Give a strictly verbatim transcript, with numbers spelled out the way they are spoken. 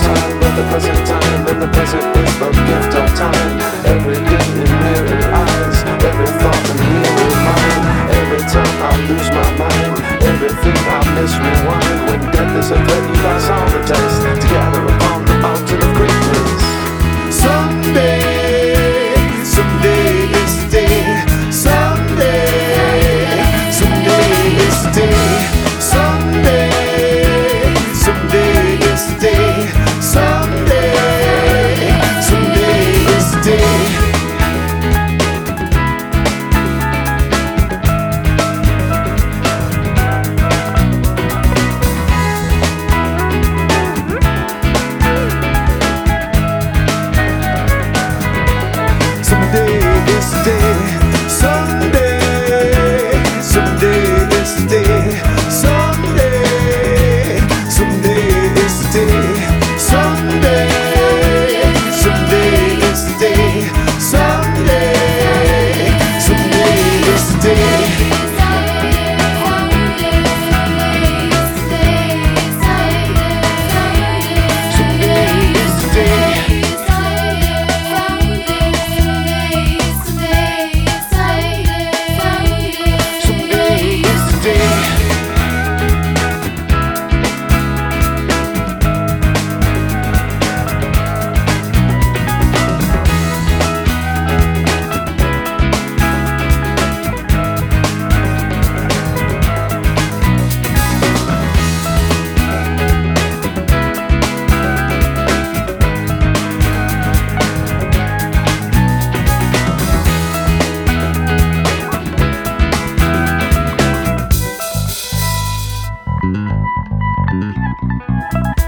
time, but the present time, and the present is the gift of time. Every day in mirror eyes, every thought in mirror mind. Every time I lose my mind, everything I miss rewind. When death is a threat, you guys all the test to gather upon the mountain of greatness. Someday, someday is the day. Someday, someday is the day. Someday, someday is the day. Someday, someday is the day. Someday is the day. Someday, someday is the day. Someday, someday is the day. Someday, someday is the day. Someday, someday is the day. Someday is the day. Someday is the day. Thank you.